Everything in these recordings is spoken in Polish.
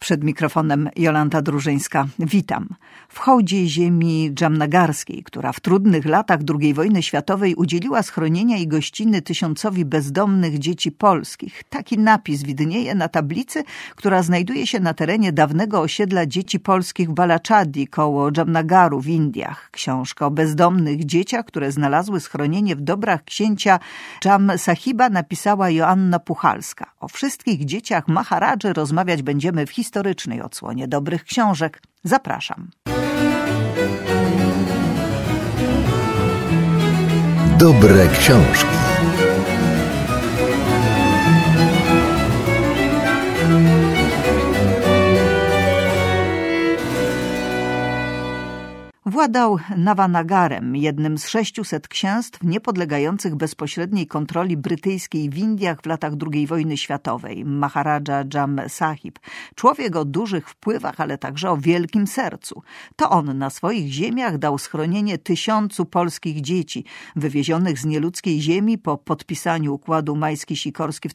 Przed mikrofonem Jolanta Drużyńska. Witam. W hołdzie ziemi dżamnagarskiej, która w trudnych latach II wojny światowej udzieliła schronienia i gościny tysiącowi bezdomnych dzieci polskich. Taki napis widnieje na tablicy, która znajduje się na terenie dawnego osiedla dzieci polskich w Balachadi koło Dżamnagaru w Indiach. Książka o bezdomnych dzieciach, które znalazły schronienie w dobrach księcia Jam Sahiba, napisała Joanna Puchalska. O wszystkich dzieciach Maharadży rozmawiać będziemy w historycznej odsłonie dobrych książek. Zapraszam. Dobre książki. Władał Navanagarem, jednym z 600 księstw niepodlegających bezpośredniej kontroli brytyjskiej w Indiach w latach II wojny światowej. Maharadża Jam Sahib. Człowiek o dużych wpływach, ale także o wielkim sercu. To on na swoich ziemiach dał schronienie 1000 polskich dzieci, wywiezionych z nieludzkiej ziemi po podpisaniu układu Majski-Sikorski w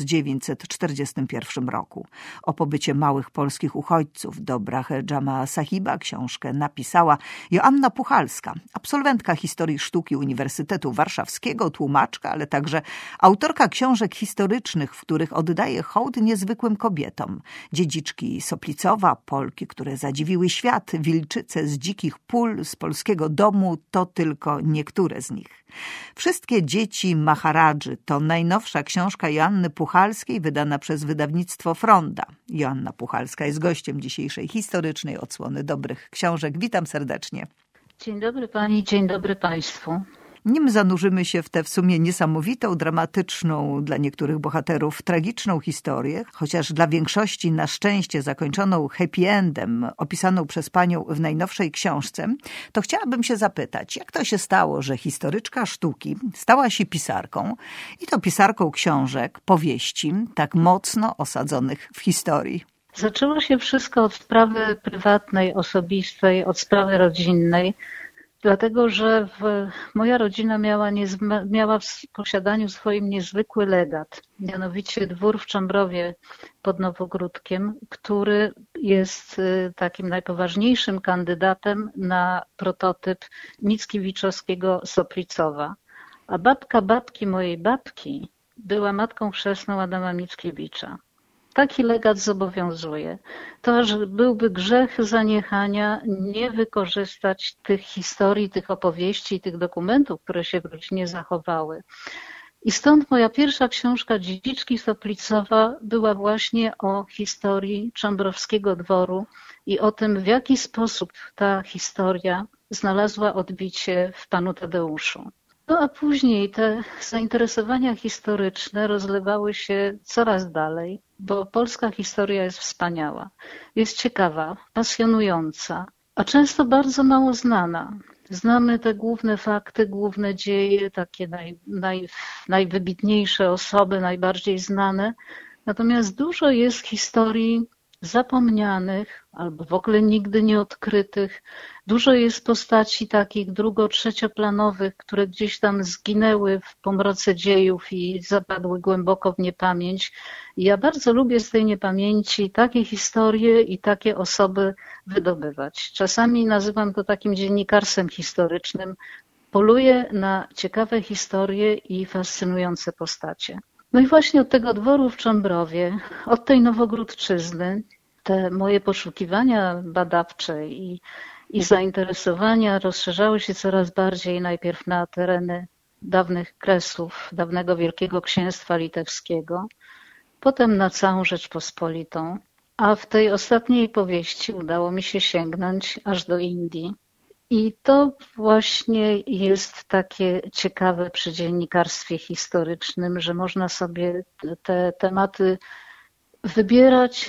1941 roku. O pobycie małych polskich uchodźców w dobrach Jama Sahiba książkę napisała Joanna Puchalska, absolwentka historii sztuki Uniwersytetu Warszawskiego, tłumaczka, ale także autorka książek historycznych, w których oddaje hołd niezwykłym kobietom. Dziedziczki Soplicowa, Polki, które zadziwiły świat, wilczyce z dzikich pól, z polskiego domu, to tylko niektóre z nich. Wszystkie dzieci Maharadży to najnowsza książka Joanny Puchalskiej, wydana przez wydawnictwo Fronda. Joanna Puchalska jest gościem dzisiejszej historycznej odsłony dobrych książek. Witam serdecznie. Dzień dobry pani, dzień dobry państwu. Nim zanurzymy się w tę w sumie niesamowitą, dramatyczną dla niektórych bohaterów, tragiczną historię, chociaż dla większości na szczęście zakończoną happy endem, opisaną przez panią w najnowszej książce, to chciałabym się zapytać, jak to się stało, że historyczka sztuki stała się pisarką i to pisarką książek, powieści, tak mocno osadzonych w historii? Zaczęło się wszystko od sprawy prywatnej, osobistej, od sprawy rodzinnej. Dlatego, że moja rodzina miała w posiadaniu swoim niezwykły legat, mianowicie dwór w Czambrowie pod Nowogródkiem, który jest takim najpoważniejszym kandydatem na prototyp Mickiewiczowskiego Soplicowa. A babka babki mojej babki była matką chrzestną Adama Mickiewicza. Taki legat zobowiązuje. To aż byłby grzech zaniechania nie wykorzystać tych historii, tych opowieści, tych dokumentów, które się w rodzinie zachowały. I stąd moja pierwsza książka Dziedziczki Soplicowa była właśnie o historii Czambrowskiego dworu i o tym, w jaki sposób ta historia znalazła odbicie w panu Tadeuszu. No a później te zainteresowania historyczne rozlewały się coraz dalej, bo polska historia jest wspaniała, jest ciekawa, pasjonująca, a często bardzo mało znana. Znamy te główne fakty, główne dzieje, takie najwybitniejsze osoby, najbardziej znane, natomiast dużo jest historii zapomnianych albo w ogóle nigdy nie odkrytych. Dużo jest postaci takich trzecioplanowych, które gdzieś tam zginęły w pomroce dziejów i zapadły głęboko w niepamięć. I ja bardzo lubię z tej niepamięci takie historie i takie osoby wydobywać. Czasami nazywam to takim dziennikarstwem historycznym. Poluję na ciekawe historie i fascynujące postacie. No i właśnie od tego dworu w Czambrowie, od tej Nowogródczyzny, te moje poszukiwania badawcze i zainteresowania rozszerzały się coraz bardziej najpierw na tereny dawnych Kresów, dawnego Wielkiego Księstwa Litewskiego, potem na całą Rzeczpospolitą, a w tej ostatniej powieści udało mi się sięgnąć aż do Indii. I to właśnie jest takie ciekawe przy dziennikarstwie historycznym, że można sobie te tematy wybierać,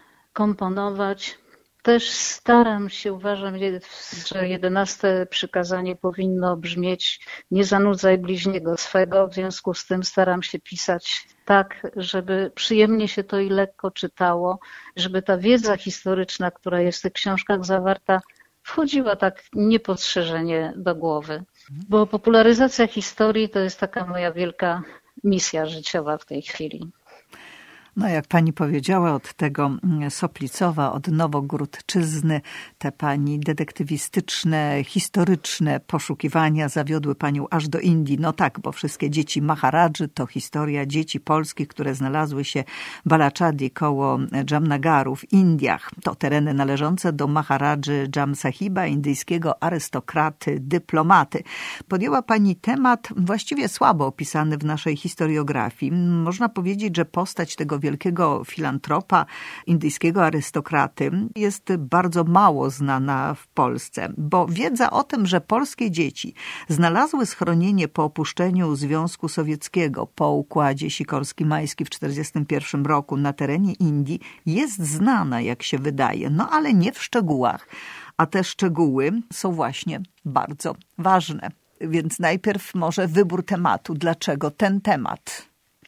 komponować. Też staram się, uważam, że 11 przykazanie powinno brzmieć: nie zanudzaj bliźniego swego, w związku z tym staram się pisać tak, żeby przyjemnie się to i lekko czytało, żeby ta wiedza historyczna, która jest w tych książkach zawarta, wchodziła tak niepostrzeżenie do głowy. Bo popularyzacja historii to jest taka moja wielka misja życiowa w tej chwili. No jak pani powiedziała, od tego Soplicowa, od Nowogródczyzny, te pani detektywistyczne, historyczne poszukiwania zawiodły panią aż do Indii. No tak, bo wszystkie dzieci Maharadży to historia dzieci polskich, które znalazły się w Balachadi koło Jamnagaru w Indiach. To tereny należące do Maharadży Jam Sahiba, indyjskiego arystokraty, dyplomaty. Podjęła pani temat właściwie słabo opisany w naszej historiografii. Można powiedzieć, że postać tego wielkiego filantropa, indyjskiego arystokraty jest bardzo mało znana w Polsce, bo wiedza o tym, że polskie dzieci znalazły schronienie po opuszczeniu Związku Sowieckiego po układzie Sikorski-Majski w 1941 roku na terenie Indii jest znana, jak się wydaje, no ale nie w szczegółach, a te szczegóły są właśnie bardzo ważne. Więc najpierw może wybór tematu. Dlaczego ten temat?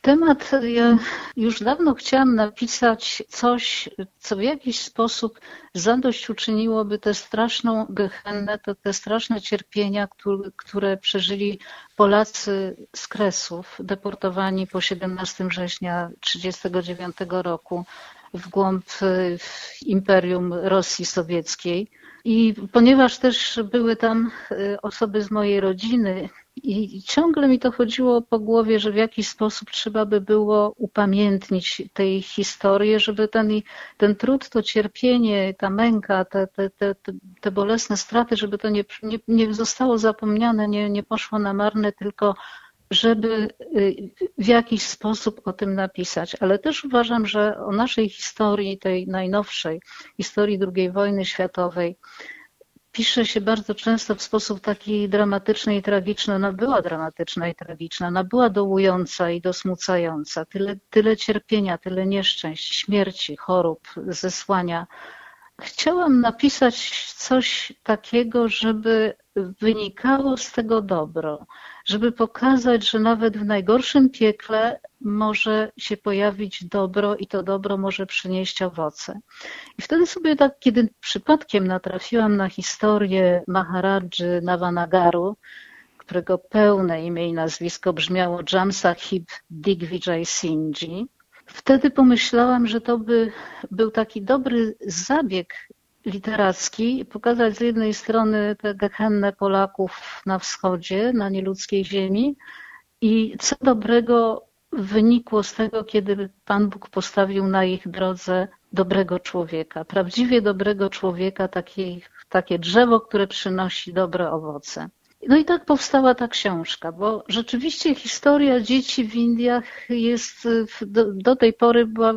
Ja już dawno chciałam napisać coś, co w jakiś sposób zadośćuczyniłoby tę straszną gehennę, te straszne cierpienia, które przeżyli Polacy z Kresów, deportowani po 17 września 1939 roku w głąb Imperium Rosji Sowieckiej. I ponieważ też były tam osoby z mojej rodziny i ciągle mi to chodziło po głowie, że w jakiś sposób trzeba by było upamiętnić tej historii, żeby ten trud, to cierpienie, ta męka, te bolesne straty, żeby to nie zostało zapomniane, nie poszło na marne, tylko żeby w jakiś sposób o tym napisać. Ale też uważam, że o naszej historii, tej najnowszej, historii II wojny światowej, pisze się bardzo często w sposób taki dramatyczny i tragiczny. Ona była dramatyczna i tragiczna, ona była dołująca i dosmucająca. Tyle cierpienia, tyle nieszczęść, śmierci, chorób, zesłania. Chciałam napisać coś takiego, żeby wynikało z tego dobro, żeby pokazać, że nawet w najgorszym piekle może się pojawić dobro i to dobro może przynieść owoce. I wtedy sobie tak, kiedy przypadkiem natrafiłam na historię Maharadży Navanagaru, którego pełne imię i nazwisko brzmiało Jam Sahib Digvijay Singhji, wtedy pomyślałam, że to by był taki dobry zabieg literacki, pokazać z jednej strony tę gehennę Polaków na wschodzie, na nieludzkiej ziemi i co dobrego wynikło z tego, kiedy Pan Bóg postawił na ich drodze dobrego człowieka, prawdziwie dobrego człowieka, takie drzewo, które przynosi dobre owoce. No i tak powstała ta książka, bo rzeczywiście historia dzieci w Indiach jest do tej pory była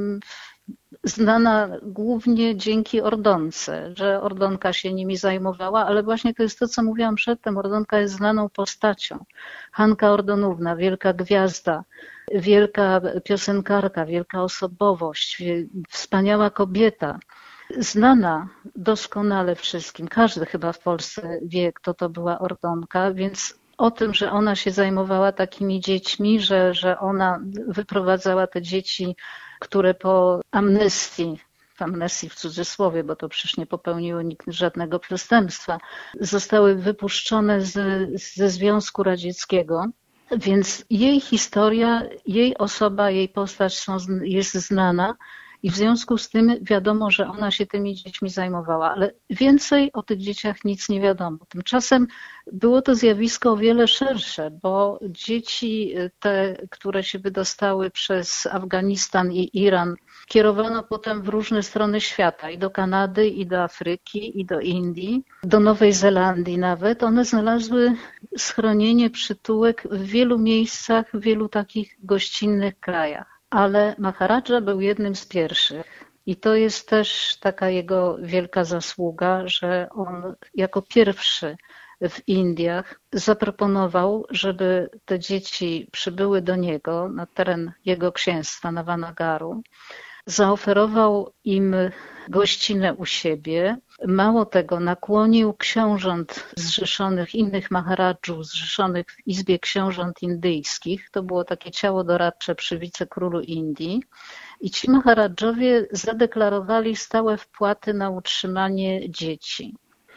znana głównie dzięki Ordonce, że Ordonka się nimi zajmowała, ale właśnie to jest to, co mówiłam przedtem. Ordonka jest znaną postacią. Hanka Ordonówna, wielka gwiazda, wielka piosenkarka, wielka osobowość, wspaniała kobieta, znana doskonale wszystkim. Każdy chyba w Polsce wie, kto to była Ordonka, więc o tym, że ona się zajmowała takimi dziećmi, że ona wyprowadzała te dzieci, które po amnestii w cudzysłowie, bo to przecież nie popełniły nikt żadnego przestępstwa, zostały wypuszczone ze Związku Radzieckiego. Więc jej historia, jej osoba, jej postać jest znana i w związku z tym wiadomo, że ona się tymi dziećmi zajmowała, ale więcej o tych dzieciach nic nie wiadomo. Tymczasem było to zjawisko o wiele szersze, bo dzieci te, które się wydostały przez Afganistan i Iran, kierowano potem w różne strony świata, i do Kanady, i do Afryki, i do Indii, do Nowej Zelandii nawet. One znalazły schronienie, przytułek w wielu miejscach, w wielu takich gościnnych krajach. Ale Maharadża był jednym z pierwszych i to jest też taka jego wielka zasługa, że on jako pierwszy w Indiach zaproponował, żeby te dzieci przybyły do niego na teren jego księstwa Navanagaru. Zaoferował im gościnę u siebie. Mało tego, nakłonił książąt zrzeszonych, innych maharadżów zrzeszonych w Izbie Książąt Indyjskich. To było takie ciało doradcze przy wicekrólu Indii. I ci maharadżowie zadeklarowali stałe wpłaty na utrzymanie dzieci.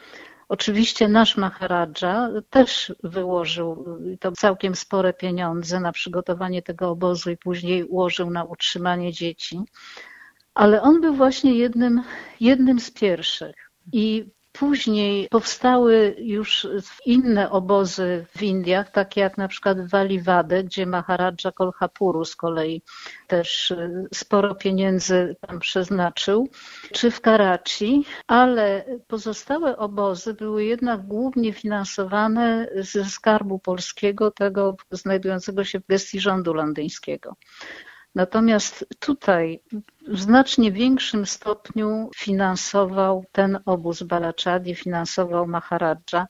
Oczywiście nasz Maharadża też wyłożył to całkiem spore pieniądze na przygotowanie tego obozu i później ułożył na utrzymanie dzieci, ale on był właśnie jednym z pierwszych. I później powstały już inne obozy w Indiach, takie jak na przykład w Vallivade, gdzie Maharadża Kolhapuru z kolei też sporo pieniędzy tam przeznaczył, czy w Karachi, ale pozostałe obozy były jednak głównie finansowane ze skarbu polskiego, tego znajdującego się w gestii rządu londyńskiego. Natomiast tutaj w znacznie większym stopniu finansował ten obóz Balachadi, finansował Maharadża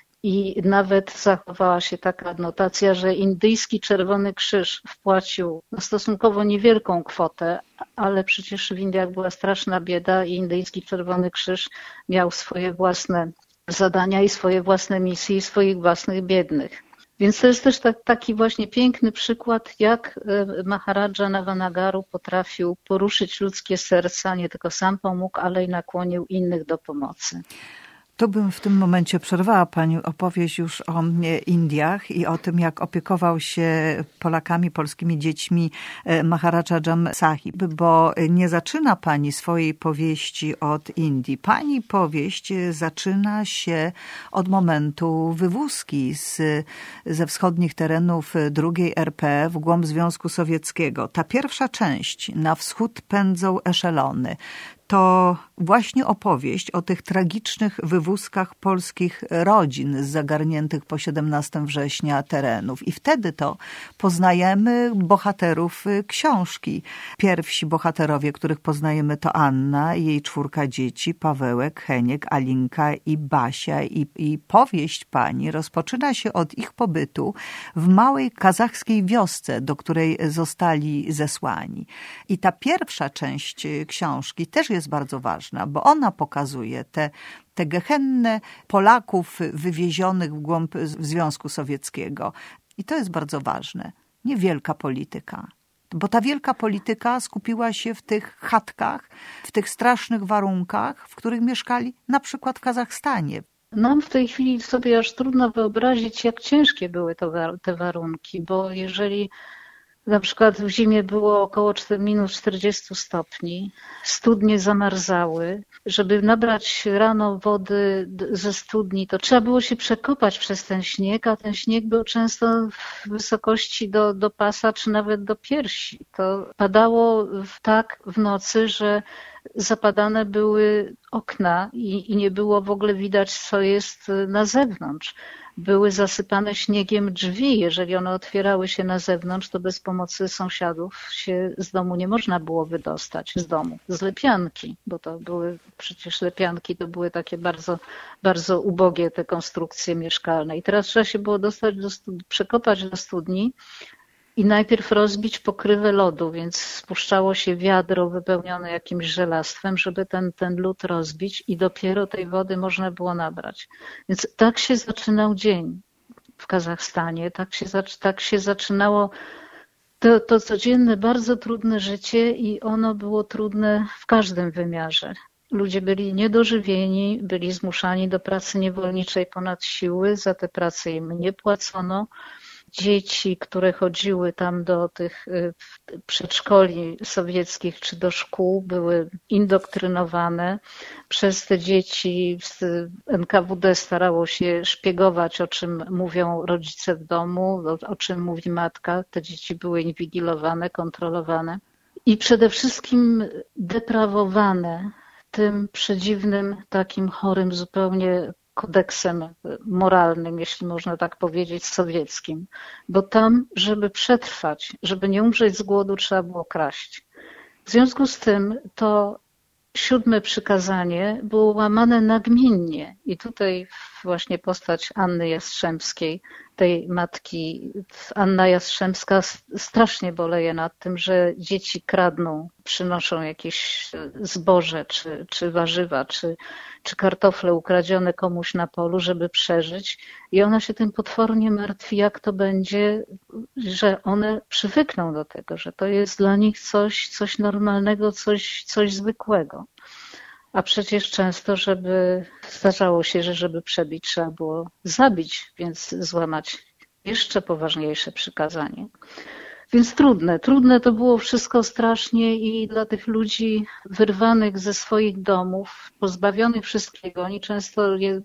i nawet zachowała się taka adnotacja, że indyjski Czerwony Krzyż wpłacił stosunkowo niewielką kwotę, ale przecież w Indiach była straszna bieda i indyjski Czerwony Krzyż miał swoje własne zadania i swoje własne misje i swoich własnych biednych. Więc to jest też taki właśnie piękny przykład, jak Maharadża Navanagaru potrafił poruszyć ludzkie serca, nie tylko sam pomógł, ale i nakłonił innych do pomocy. Tu bym w tym momencie przerwała Pani opowieść już o Indiach i o tym, jak opiekował się Polakami, polskimi dziećmi Maharadża Jam Sahib, bo nie zaczyna Pani swojej powieści od Indii. Pani powieść zaczyna się od momentu wywózki ze wschodnich terenów II RP w głąb Związku Sowieckiego. Ta pierwsza część, Na wschód pędzą eszelony, to właśnie opowieść o tych tragicznych wywózkach polskich rodzin z zagarniętych po 17 września terenów. I wtedy to poznajemy bohaterów książki. Pierwsi bohaterowie, których poznajemy, to Anna i jej 4 dzieci, Pawełek, Heniek, Alinka i Basia. I powieść Pani rozpoczyna się od ich pobytu w małej kazachskiej wiosce, do której zostali zesłani. I ta pierwsza część książki też jest bardzo ważna, bo ona pokazuje te gehennę Polaków wywiezionych w głąb Związku Sowieckiego. I to jest bardzo ważne. Nie wielka polityka. Bo ta wielka polityka skupiła się w tych chatkach, w tych strasznych warunkach, w których mieszkali na przykład w Kazachstanie. Nam w tej chwili sobie aż trudno wyobrazić, jak ciężkie były te warunki, bo jeżeli na przykład w zimie było około minus 40 stopni, studnie zamarzały. Żeby nabrać rano wody ze studni, to trzeba było się przekopać przez ten śnieg, a ten śnieg był często w wysokości do pasa, czy nawet do piersi. To padało tak w nocy, że zapadane były okna i nie było w ogóle widać, co jest na zewnątrz. Były zasypane śniegiem drzwi. Jeżeli one otwierały się na zewnątrz, to bez pomocy sąsiadów się z domu nie można było wydostać, z domu, z lepianki, bo to były przecież lepianki, to były takie bardzo, bardzo ubogie te konstrukcje mieszkalne. I teraz trzeba się było przekopać do studni i najpierw rozbić pokrywę lodu, więc spuszczało się wiadro wypełnione jakimś żelastwem, żeby ten lód rozbić i dopiero tej wody można było nabrać. Więc tak się zaczynał dzień w Kazachstanie, tak się zaczynało to codzienne, bardzo trudne życie i ono było trudne w każdym wymiarze. Ludzie byli niedożywieni, byli zmuszani do pracy niewolniczej ponad siły, za tę pracę im nie płacono. Dzieci, które chodziły tam do tych przedszkoli sowieckich czy do szkół, były indoktrynowane. Przez te dzieci NKWD starało się szpiegować, o czym mówią rodzice w domu, o czym mówi matka. Te dzieci były inwigilowane, kontrolowane i przede wszystkim deprawowane tym przedziwnym, takim chorym zupełnie kodeksem moralnym, jeśli można tak powiedzieć, sowieckim. Bo tam, żeby przetrwać, żeby nie umrzeć z głodu, trzeba było kraść. W związku z tym to 7. przykazanie było łamane nagminnie. I tutaj właśnie postać Anny Jastrzębskiej, tej matki, Anna Jastrzębska strasznie boleje nad tym, że dzieci kradną, przynoszą jakieś zboże, czy warzywa, czy kartofle ukradzione komuś na polu, żeby przeżyć. I ona się tym potwornie martwi, jak to będzie, że one przywykną do tego, że to jest dla nich coś normalnego, coś zwykłego. A przecież często, zdarzało się, że żeby przebić, trzeba było zabić, więc złamać jeszcze poważniejsze przykazanie. Więc trudne to było wszystko strasznie i dla tych ludzi wyrwanych ze swoich domów, pozbawionych wszystkiego, oni często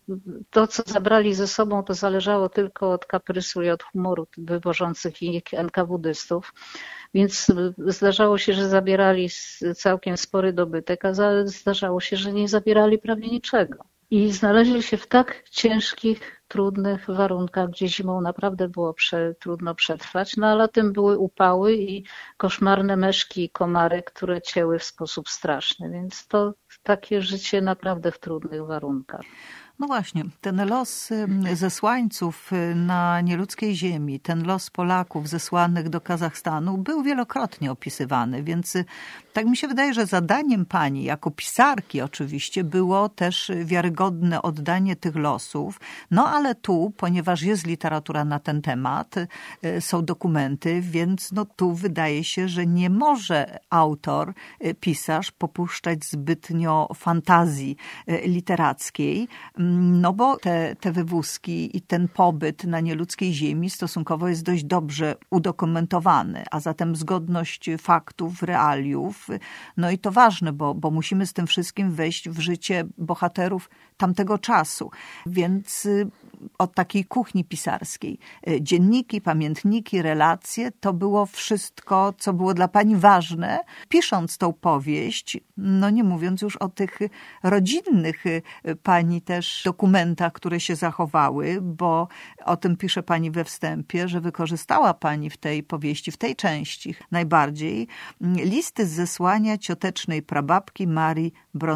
to, co zabrali ze sobą, to zależało tylko od kaprysu i od humoru wywożących ich NKWD-stów. Więc zdarzało się, że zabierali całkiem spory dobytek, a zdarzało się, że nie zabierali prawie niczego. I znaleźli się w tak ciężkich, trudnych warunkach, gdzie zimą naprawdę było trudno przetrwać, no a latem były upały i koszmarne meszki i komary, które cięły w sposób straszny. Więc to takie życie naprawdę w trudnych warunkach. No właśnie, ten los zesłańców na nieludzkiej ziemi, ten los Polaków zesłanych do Kazachstanu był wielokrotnie opisywany, więc tak mi się wydaje, że zadaniem pani, jako pisarki oczywiście, było też wiarygodne oddanie tych losów. No ale tu, ponieważ jest literatura na ten temat, są dokumenty, więc no tu wydaje się, że nie może autor, pisarz popuszczać zbytnio fantazji literackiej, no bo te wywózki i ten pobyt na nieludzkiej ziemi stosunkowo jest dość dobrze udokumentowany, a zatem zgodność faktów, realiów, no i to ważne, bo musimy z tym wszystkim wejść w życie bohaterów tamtego czasu. Więc od takiej kuchni pisarskiej, dzienniki, pamiętniki, relacje, to było wszystko, co było dla pani ważne, pisząc tą powieść, no nie mówiąc już o tych rodzinnych pani też dokumentach, które się zachowały, bo o tym pisze pani we wstępie, że wykorzystała pani w tej powieści, w tej części najbardziej, listy z zesłania ciotecznej prababki Marii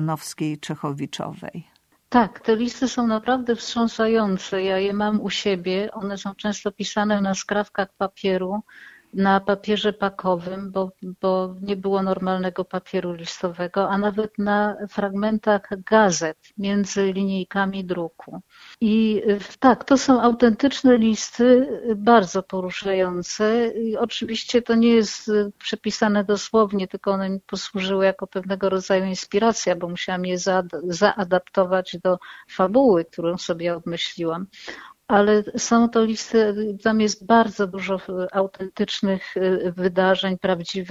Bronowskiej-Czechowiczowej. Tak, te listy są naprawdę wstrząsające. Ja je mam u siebie. One są często pisane na skrawkach papieru, na papierze pakowym, bo nie było normalnego papieru listowego, a nawet na fragmentach gazet między linijkami druku. I tak, to są autentyczne listy, bardzo poruszające. I oczywiście to nie jest przepisane dosłownie, tylko one mi posłużyły jako pewnego rodzaju inspiracja, bo musiałam je zaadaptować do fabuły, którą sobie obmyśliłam. Ale są to listy, tam jest bardzo dużo autentycznych wydarzeń,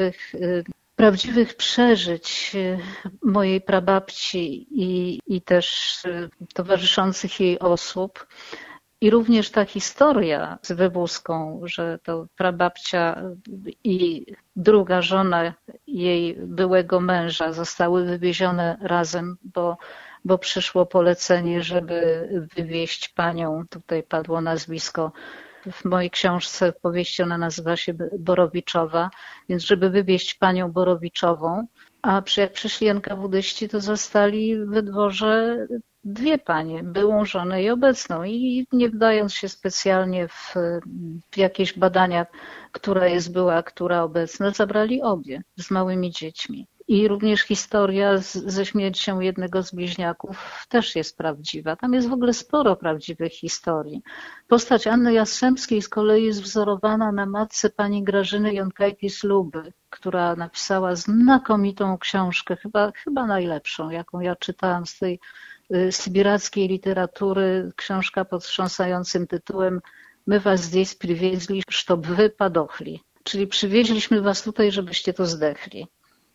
prawdziwych przeżyć mojej prababci i też towarzyszących jej osób. I również ta historia z wywózką, że to prababcia i druga żona jej byłego męża zostały wywiezione razem, bo przyszło polecenie, żeby wywieźć panią, tutaj padło nazwisko, w mojej książce, w powieści ona nazywa się Borowiczowa, więc żeby wywieźć panią Borowiczową, a jak przyszli NKWD-ści, to zostali w dworze dwie panie, byłą żonę i obecną i nie wdając się specjalnie w jakieś badania, która jest była, a która obecna, zabrali obie z małymi dziećmi. I również historia ze śmiercią jednego z bliźniaków też jest prawdziwa. Tam jest w ogóle sporo prawdziwych historii. Postać Anny Jastrzębskiej z kolei jest wzorowana na matce pani Grażyny Jonkajtis-Luby, która napisała znakomitą książkę, chyba najlepszą, jaką ja czytałam z tej sybirackiej literatury, książka pod wstrząsającym tytułem My was zdесь przywieźli, sztob wy padochli. Czyli przywieźliśmy was tutaj, żebyście to zdechli.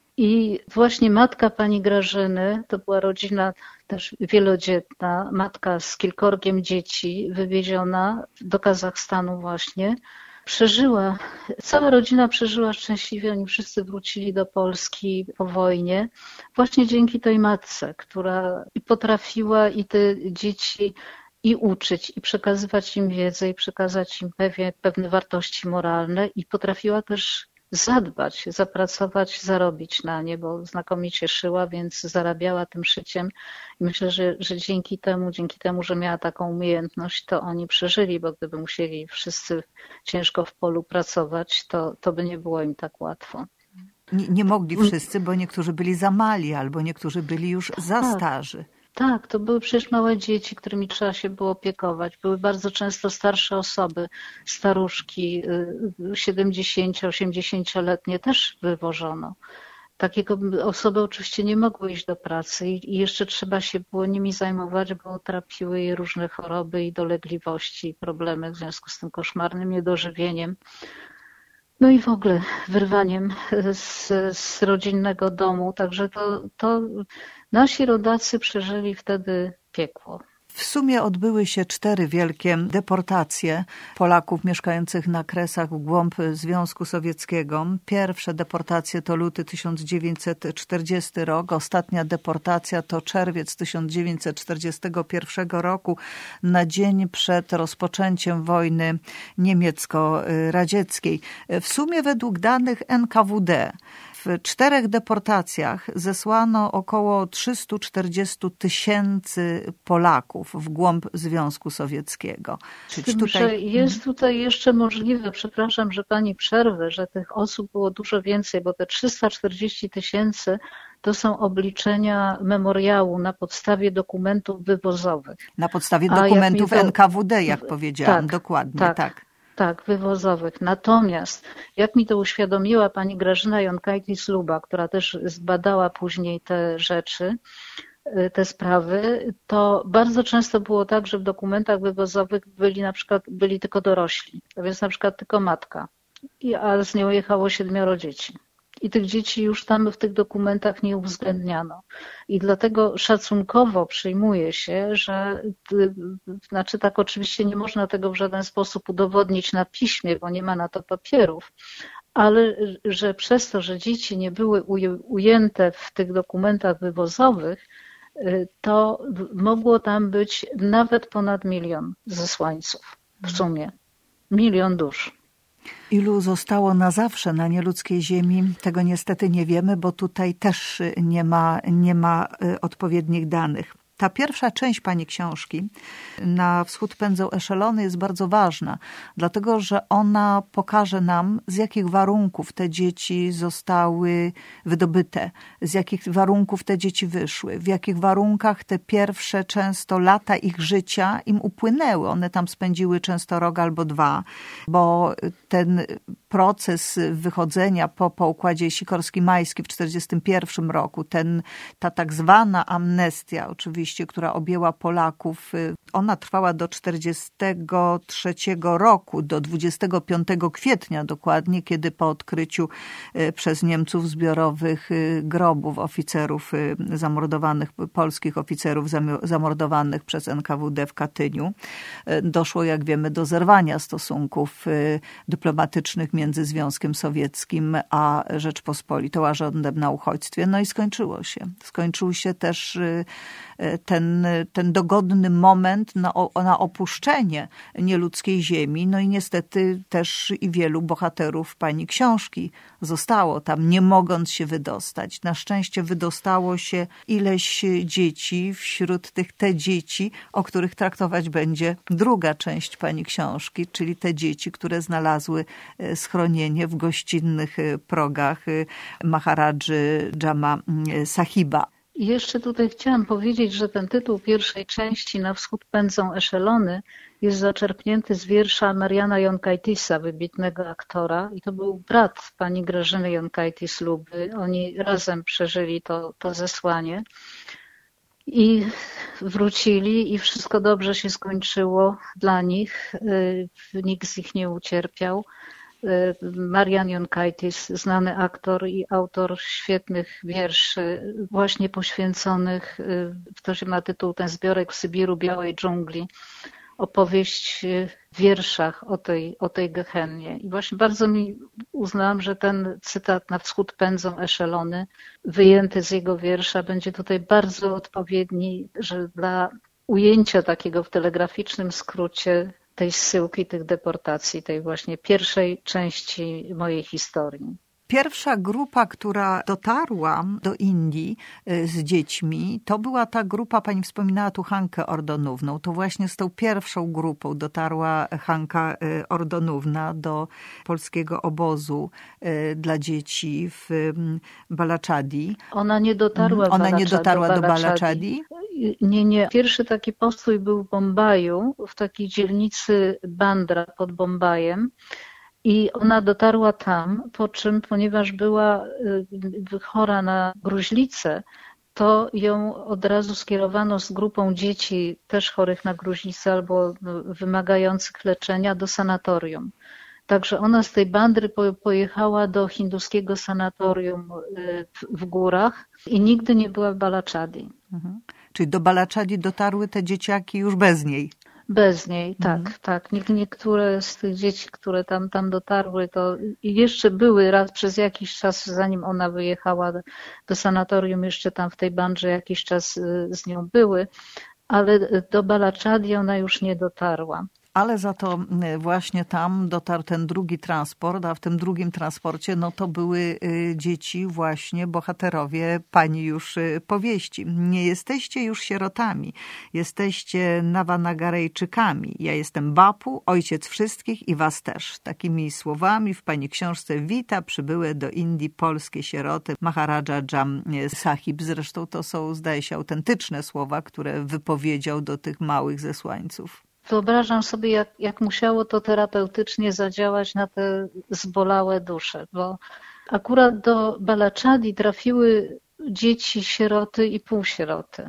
I właśnie matka pani Grażyny, to była rodzina też wielodzietna, matka z kilkorgiem dzieci, wywieziona do Kazachstanu właśnie, przeżyła, cała rodzina przeżyła szczęśliwie, oni wszyscy wrócili do Polski po wojnie, właśnie dzięki tej matce, która potrafiła i te dzieci i uczyć, i przekazywać im wiedzę, i przekazać im pewne wartości moralne i potrafiła też zadbać, zapracować, zarobić na nie, bo znakomicie szyła, więc zarabiała tym szyciem i myślę, że dzięki temu, że miała taką umiejętność, to oni przeżyli, bo gdyby musieli wszyscy ciężko w polu pracować, to by nie było im tak łatwo. Nie mogli wszyscy, bo niektórzy byli za mali albo niektórzy byli już za starzy. Tak, to były przecież małe dzieci, którymi trzeba się było opiekować. Były bardzo często starsze osoby, staruszki, 70-80-letnie też wywożono. Takie osoby oczywiście nie mogły iść do pracy i jeszcze trzeba się było nimi zajmować, bo trapiły je różne choroby i dolegliwości, i problemy w związku z tym koszmarnym niedożywieniem. No i w ogóle wyrwaniem z rodzinnego domu. Także to nasi rodacy przeżyli wtedy piekło. W sumie odbyły się 4 wielkie deportacje Polaków mieszkających na Kresach w głąb Związku Sowieckiego. Pierwsze deportacje to luty 1940 rok, ostatnia deportacja to czerwiec 1941 roku, na dzień przed rozpoczęciem wojny niemiecko-radzieckiej. W sumie według danych NKWD w 4 deportacjach zesłano około 340 000 Polaków w głąb Związku Sowieckiego. Jest tutaj jeszcze możliwe, przepraszam, że pani przerwę, że tych osób było dużo więcej, bo te 340 000 to są obliczenia memoriału na podstawie dokumentów wywozowych. Na podstawie dokumentów NKWD, jak powiedziałam, dokładnie, tak. Tak, wywozowych. Natomiast, jak mi to uświadomiła pani Grażyna Jonkajtis-Luba, która też zbadała później te rzeczy, te sprawy, to bardzo często było tak, że w dokumentach wywozowych byli tylko dorośli, a więc na przykład tylko matka, a z nią jechało 7 dzieci. I tych dzieci już tam w tych dokumentach nie uwzględniano. I dlatego szacunkowo przyjmuje się, że, znaczy tak oczywiście nie można tego w żaden sposób udowodnić na piśmie, bo nie ma na to papierów, ale że przez to, że dzieci nie były ujęte w tych dokumentach wywozowych, to mogło tam być nawet ponad 1 000 000 zesłańców w sumie. 1 000 000 dusz. Ilu zostało na zawsze na nieludzkiej ziemi, tego niestety nie wiemy, bo tutaj też nie ma odpowiednich danych. Ta pierwsza część pani książki, Na wschód pędzą eszelony, jest bardzo ważna, dlatego że ona pokaże nam, z jakich warunków te dzieci zostały wydobyte, z jakich warunków te dzieci wyszły, w jakich warunkach te pierwsze często lata ich życia im upłynęły. One tam spędziły często rok albo 2, bo ten proces wychodzenia po układzie Sikorski-Majski w 1941 roku, ta tak zwana amnestia oczywiście, która objęła Polaków, ona trwała do 1943 roku, do 25 kwietnia dokładnie, kiedy po odkryciu przez Niemców zbiorowych grobów oficerów zamordowanych, polskich oficerów zamordowanych przez NKWD w Katyniu, doszło, jak wiemy, do zerwania stosunków dyplomatycznych między Związkiem Sowieckim a Rzeczpospolitą, a rządem na uchodźstwie. No i skończyło się. Skończył się też ten dogodny moment na opuszczenie nieludzkiej ziemi. No i niestety też i wielu bohaterów pani książki zostało tam, nie mogąc się wydostać. Na szczęście wydostało się ileś dzieci, wśród te dzieci, o których traktować będzie druga część pani książki, czyli te dzieci, które znalazły schronienie w gościnnych progach Maharadży Jama Sahiba. I jeszcze tutaj chciałam powiedzieć, że ten tytuł pierwszej części Na wschód pędzą eszelony jest zaczerpnięty z wiersza Mariana Jonkajtisa, wybitnego aktora. I to był brat pani Grażyny Jonkajtis-Luby. Oni razem przeżyli to zesłanie i wrócili i wszystko dobrze się skończyło dla nich. Nikt z nich nie ucierpiał. Marian Jonkajtis, znany aktor i autor świetnych wierszy, właśnie poświęconych, to się ma tytuł ten zbiorek w Sybiru Białej Dżungli, opowieść w wierszach o tej Gehennie. I właśnie bardzo uznałam, że ten cytat Na wschód pędzą eszelony, wyjęty z jego wiersza, będzie tutaj bardzo odpowiedni, że dla ujęcia takiego w telegraficznym skrócie tej zsyłki, tych deportacji, tej właśnie pierwszej części mojej historii. Pierwsza grupa, która dotarła do Indii z dziećmi, to była ta grupa, pani wspominała tu Hankę Ordonówną, to właśnie z tą pierwszą grupą dotarła Hanka Ordonówna do polskiego obozu dla dzieci w Balaczadi. Ona nie dotarła do Balaczadi? Nie. Pierwszy taki postój był w Bombaju, w takiej dzielnicy Bandra pod Bombajem. I ona dotarła tam, po czym, ponieważ była chora na gruźlicę, to ją od razu skierowano z grupą dzieci też chorych na gruźlicę albo wymagających leczenia do sanatorium. Także ona z tej Bandry pojechała do hinduskiego sanatorium w górach i nigdy nie była w Balaczadi. Mhm. Czyli do Balaczadi dotarły te dzieciaki już bez niej? Bez niej, tak. Niektóre z tych dzieci, które tam dotarły, to jeszcze były raz przez jakiś czas, zanim ona wyjechała do sanatorium, jeszcze tam w tej Bandrze jakiś czas z nią były, ale do Balaczadi ona już nie dotarła. Ale za to właśnie tam dotarł ten drugi transport, a w tym drugim transporcie to były dzieci właśnie, bohaterowie pani już powieści. Nie jesteście już sierotami, jesteście Nawanagarejczykami. Ja jestem Bapu, ojciec wszystkich i was też. Takimi słowami w pani książce wita przybyłe do Indii polskie sieroty Maharaja Jam Sahib. Zresztą to są, zdaje się, autentyczne słowa, które wypowiedział do tych małych zesłańców. Wyobrażam sobie, jak musiało to terapeutycznie zadziałać na te zbolałe dusze, bo akurat do Balaczadi trafiły dzieci sieroty i półsieroty,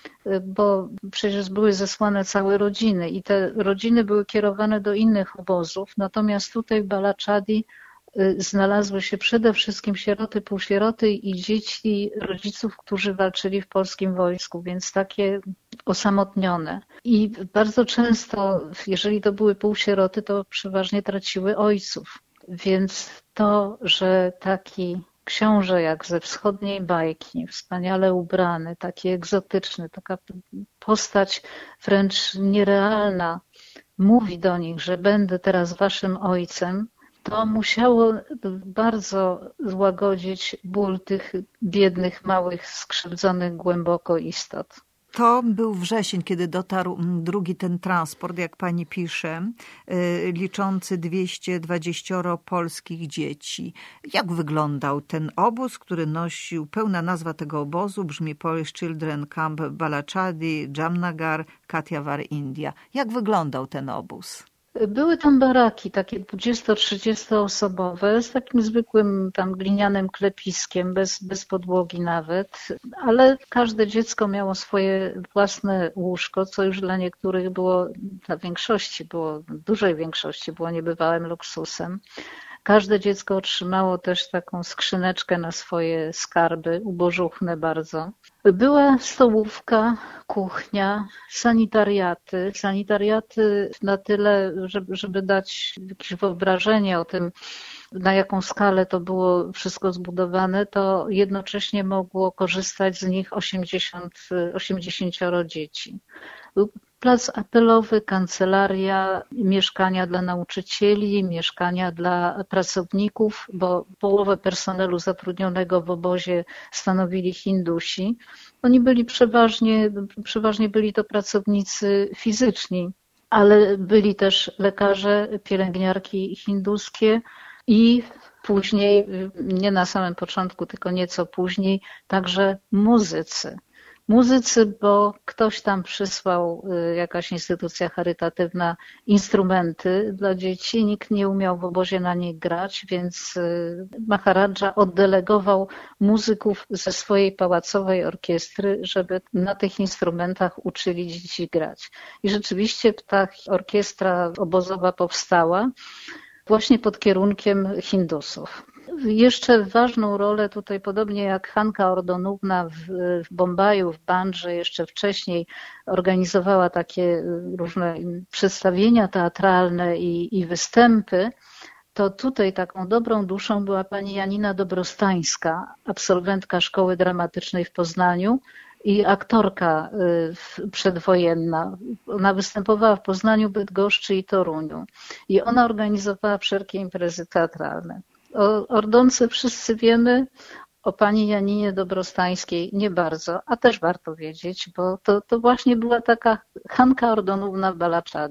bo przecież były zesłane całe rodziny i te rodziny były kierowane do innych obozów, natomiast tutaj w Balaczadi znalazły się przede wszystkim sieroty, półsieroty i dzieci rodziców, którzy walczyli w polskim wojsku, więc takie osamotnione. I bardzo często, jeżeli to były półsieroty, to przeważnie traciły ojców. Więc to, że taki książę jak ze wschodniej bajki, wspaniale ubrany, taki egzotyczny, taka postać wręcz nierealna, mówi do nich, że będę teraz waszym ojcem, to musiało bardzo złagodzić ból tych biednych, małych, skrzywdzonych głęboko istot. To był wrzesień, kiedy dotarł drugi ten transport, jak pani pisze, liczący 220 polskich dzieci. Jak wyglądał ten obóz, który nosił, pełna nazwa tego obozu brzmi Polish Children Camp Balaczadi, Jamnagar, Kathiawar, India. Jak wyglądał ten obóz? Były tam baraki, takie 20-30 osobowe, z takim zwykłym tam glinianym klepiskiem, bez podłogi nawet, ale każde dziecko miało swoje własne łóżko, co już dla niektórych było, dla większości było, dużej większości było niebywałym luksusem. Każde dziecko otrzymało też taką skrzyneczkę na swoje skarby, ubożuchne bardzo. Była stołówka, kuchnia, sanitariaty. Sanitariaty na tyle, żeby dać jakieś wyobrażenie o tym, na jaką skalę to było wszystko zbudowane, to jednocześnie mogło korzystać z nich 80 dzieci. Był plac apelowy, kancelaria, mieszkania dla nauczycieli, mieszkania dla pracowników, bo połowę personelu zatrudnionego w obozie stanowili Hindusi. Oni byli przeważnie byli to pracownicy fizyczni, ale byli też lekarze, pielęgniarki hinduskie i później, nie na samym początku, tylko nieco później, także muzycy. Muzycy, bo ktoś tam przysłał, jakaś instytucja charytatywna, instrumenty dla dzieci. Nikt nie umiał w obozie na nich grać, więc Maharadża oddelegował muzyków ze swojej pałacowej orkiestry, żeby na tych instrumentach uczyli dzieci grać. I rzeczywiście ta orkiestra obozowa powstała właśnie pod kierunkiem Hindusów. Jeszcze ważną rolę tutaj, podobnie jak Hanka Ordonówna w Bombaju, w Bandrze jeszcze wcześniej organizowała takie różne przedstawienia teatralne i występy, to tutaj taką dobrą duszą była pani Janina Dobrostańska, absolwentka Szkoły Dramatycznej w Poznaniu i aktorka przedwojenna. Ona występowała w Poznaniu, Bydgoszczy i Toruniu. I ona organizowała wszelkie imprezy teatralne. O Ordonce wszyscy wiemy, o pani Janinie Dobrostańskiej nie bardzo, a też warto wiedzieć, bo to właśnie była taka Hanka Ordonówna w Balaczadi.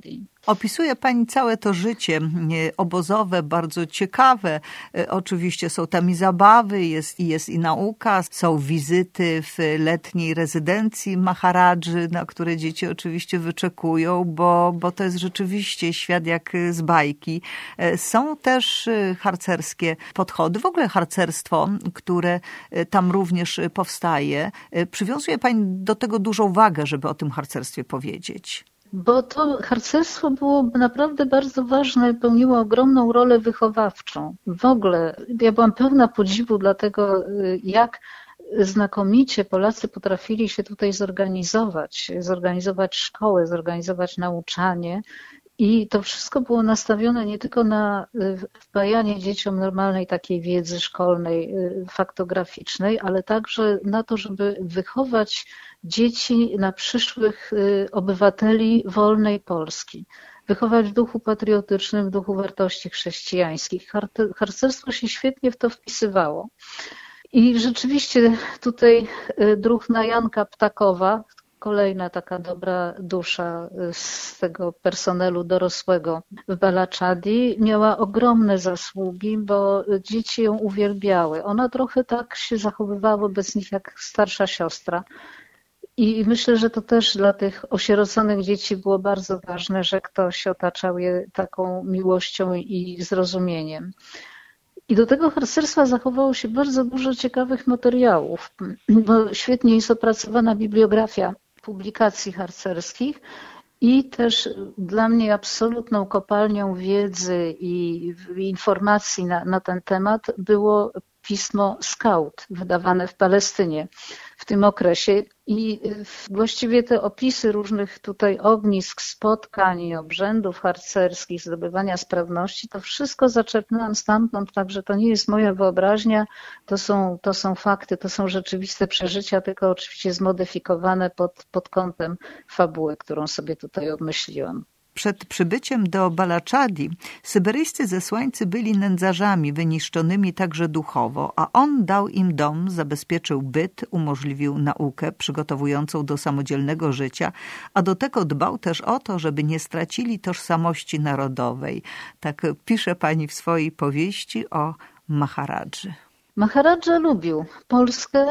Opisuje pani całe to życie obozowe, bardzo ciekawe. Oczywiście są tam i zabawy, jest i nauka, są wizyty w letniej rezydencji Maharadży, na które dzieci oczywiście wyczekują, bo to jest rzeczywiście świat jak z bajki. Są też harcerskie podchody, w ogóle harcerstwo, które tam również powstaje. Przywiązuje pani do tego dużą wagę, żeby o tym harcerstwie powiedzieć? Bo to harcerstwo było naprawdę bardzo ważne, pełniło ogromną rolę wychowawczą. W ogóle ja byłam pełna podziwu dla tego, jak znakomicie Polacy potrafili się tutaj zorganizować szkołę, zorganizować nauczanie. I to wszystko było nastawione nie tylko na wpajanie dzieciom normalnej takiej wiedzy szkolnej, faktograficznej, ale także na to, żeby wychować dzieci na przyszłych obywateli wolnej Polski. Wychować w duchu patriotycznym, w duchu wartości chrześcijańskich. Harcerstwo się świetnie w to wpisywało. I rzeczywiście tutaj druhna Janka Ptakowa, kolejna taka dobra dusza z tego personelu dorosłego w Balaczadi, miała ogromne zasługi, bo dzieci ją uwielbiały. Ona trochę tak się zachowywała wobec nich jak starsza siostra. I myślę, że to też dla tych osieroconych dzieci było bardzo ważne, że ktoś otaczał je taką miłością i zrozumieniem. I do tego harcerstwa zachowało się bardzo dużo ciekawych materiałów, bo świetnie jest opracowana bibliografia publikacji harcerskich i też dla mnie absolutną kopalnią wiedzy i informacji na ten temat było pismo Skaut, wydawane w Palestynie w tym okresie. I właściwie te opisy różnych tutaj ognisk, spotkań i obrzędów harcerskich, zdobywania sprawności, to wszystko zaczerpnęłam stamtąd, także to nie jest moja wyobraźnia, to są fakty, to są rzeczywiste przeżycia, tylko oczywiście zmodyfikowane pod kątem fabuły, którą sobie tutaj obmyśliłam. Przed przybyciem do Balaczadi syberyjscy zesłańcy byli nędzarzami wyniszczonymi także duchowo, a on dał im dom, zabezpieczył byt, umożliwił naukę przygotowującą do samodzielnego życia, a do tego dbał też o to, żeby nie stracili tożsamości narodowej. Tak pisze pani w swojej powieści o Maharadży. Maharadża lubił Polskę,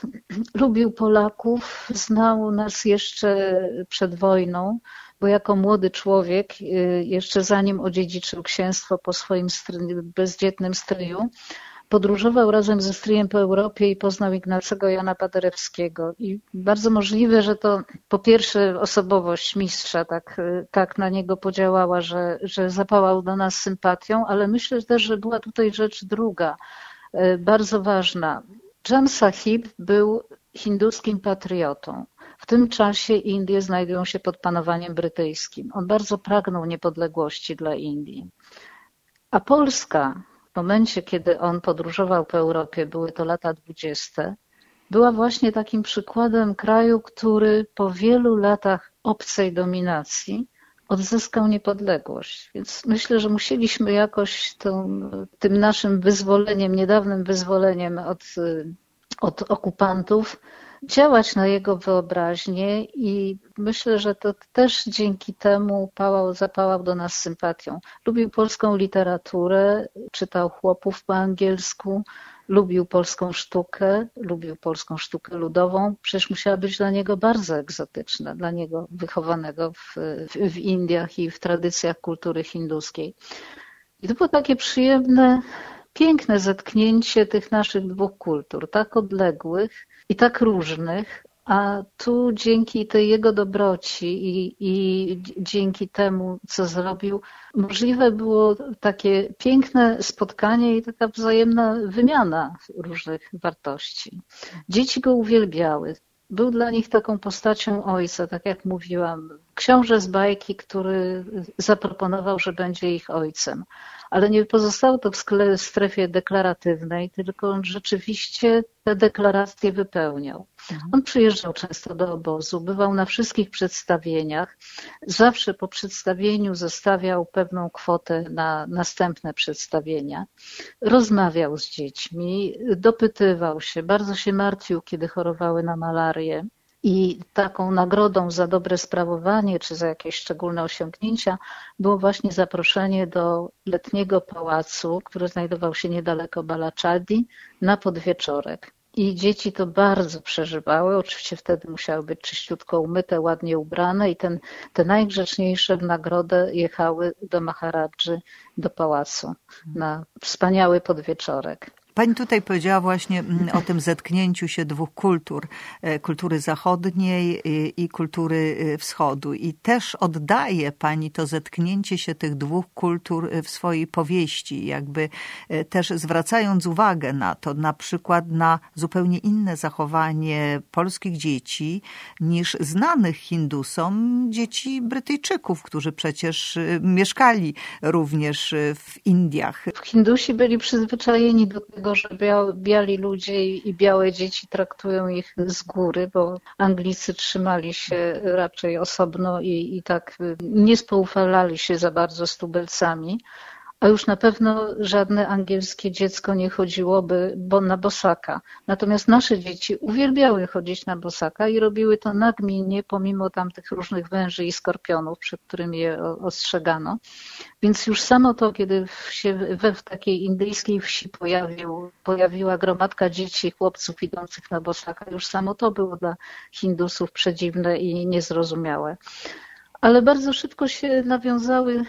lubił Polaków, znał nas jeszcze przed wojną, bo jako młody człowiek, jeszcze zanim odziedziczył księstwo po swoim bezdzietnym stryju, podróżował razem ze stryjem po Europie i poznał Ignacego Jana Paderewskiego. I bardzo możliwe, że to po pierwsze osobowość mistrza tak na niego podziałała, że zapałał do nas sympatią, ale myślę też, że była tutaj rzecz druga, bardzo ważna. Jam Sahib był hinduskim patriotą. W tym czasie Indie znajdują się pod panowaniem brytyjskim. On bardzo pragnął niepodległości dla Indii. A Polska, w momencie, kiedy on podróżował po Europie, były to lata 20., była właśnie takim przykładem kraju, który po wielu latach obcej dominacji odzyskał niepodległość. Więc myślę, że musieliśmy jakoś tym naszym wyzwoleniem, niedawnym wyzwoleniem od okupantów działać na jego wyobraźnię i myślę, że to też dzięki temu zapałał do nas sympatią. Lubił polską literaturę, czytał chłopów po angielsku, lubił polską sztukę ludową. Przecież musiała być dla niego bardzo egzotyczna, dla niego wychowanego w Indiach i w tradycjach kultury hinduskiej. I to było takie przyjemne, piękne zetknięcie tych naszych dwóch kultur, tak odległych i tak różnych, a tu dzięki tej jego dobroci i dzięki temu, co zrobił, możliwe było takie piękne spotkanie i taka wzajemna wymiana różnych wartości. Dzieci go uwielbiały. Był dla nich taką postacią ojca, tak jak mówiłam. Książę z bajki, który zaproponował, że będzie ich ojcem. Ale nie pozostało to w strefie deklaratywnej, tylko on rzeczywiście te deklaracje wypełniał. On przyjeżdżał często do obozu, bywał na wszystkich przedstawieniach. Zawsze po przedstawieniu zostawiał pewną kwotę na następne przedstawienia. Rozmawiał z dziećmi, dopytywał się, bardzo się martwił, kiedy chorowały na malarię. I taką nagrodą za dobre sprawowanie czy za jakieś szczególne osiągnięcia było właśnie zaproszenie do letniego pałacu, który znajdował się niedaleko Balaczadi, na podwieczorek. I dzieci to bardzo przeżywały. Oczywiście wtedy musiały być czyściutko umyte, ładnie ubrane i te najgrzeczniejsze w nagrodę jechały do Maharadży, do pałacu na wspaniały podwieczorek. Pani tutaj powiedziała właśnie o tym zetknięciu się dwóch kultur, kultury zachodniej i kultury wschodu. I też oddaje Pani to zetknięcie się tych dwóch kultur w swojej powieści, jakby też zwracając uwagę na to, na przykład na zupełnie inne zachowanie polskich dzieci niż znanych Hindusom dzieci Brytyjczyków, którzy przecież mieszkali również w Indiach. Hindusi byli przyzwyczajeni do tego, że biali ludzie i białe dzieci traktują ich z góry, bo Anglicy trzymali się raczej osobno i tak nie spoufalali się za bardzo z tubylcami. A już na pewno żadne angielskie dziecko nie chodziłoby na bosaka. Natomiast nasze dzieci uwielbiały chodzić na bosaka i robiły to nagminnie, pomimo tamtych różnych węży i skorpionów, przed którymi je ostrzegano. Więc już samo to, kiedy się w takiej indyjskiej wsi pojawiła gromadka dzieci i chłopców idących na bosaka, już samo to było dla Hindusów przedziwne i niezrozumiałe. Ale bardzo szybko się nawiązały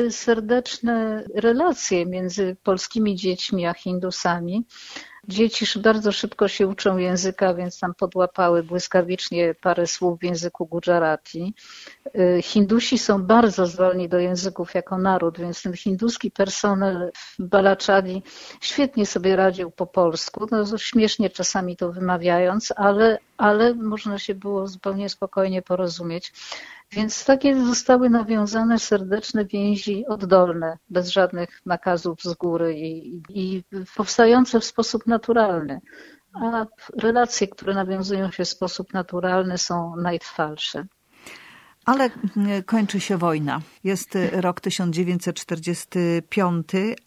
serdeczne relacje między polskimi dziećmi a Hindusami. Dzieci bardzo szybko się uczą języka, więc tam podłapały błyskawicznie parę słów w języku gudżarati. Hindusi są bardzo zdolni do języków jako naród, więc ten hinduski personel w Balaczadi świetnie sobie radził po polsku, no, śmiesznie czasami to wymawiając, ale można się było zupełnie spokojnie porozumieć. Więc takie zostały nawiązane serdeczne więzi oddolne, bez żadnych nakazów z góry i powstające w sposób naturalny. A relacje, które nawiązują się w sposób naturalny, są najtrwalsze. Ale kończy się wojna. Jest rok 1945,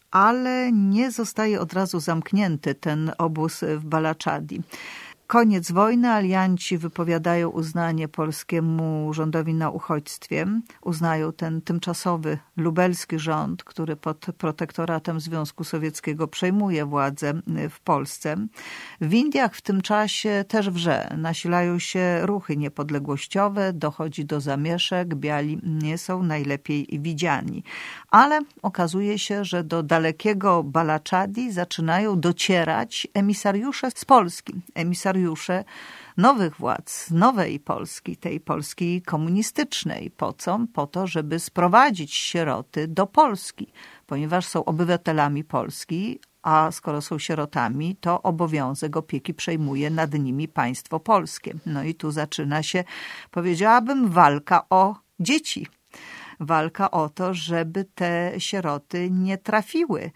ale nie zostaje od razu zamknięty ten obóz w Balaczadi. Koniec wojny, alianci wypowiadają uznanie polskiemu rządowi na uchodźstwie. Uznają ten tymczasowy lubelski rząd, który pod protektoratem Związku Sowieckiego przejmuje władzę w Polsce. W Indiach w tym czasie też wrze. Nasilają się ruchy niepodległościowe, dochodzi do zamieszek, biali nie są najlepiej widziani. Ale okazuje się, że do dalekiego Balaczadi zaczynają docierać emisariusze z Polski. Emisariusze nowych władz, nowej Polski, tej Polski komunistycznej. Po co? Po to, żeby sprowadzić sieroty do Polski, ponieważ są obywatelami Polski, a skoro są sierotami, to obowiązek opieki przejmuje nad nimi państwo polskie. No i tu zaczyna się, powiedziałabym, walka o dzieci. Walka o to, żeby te sieroty nie trafiły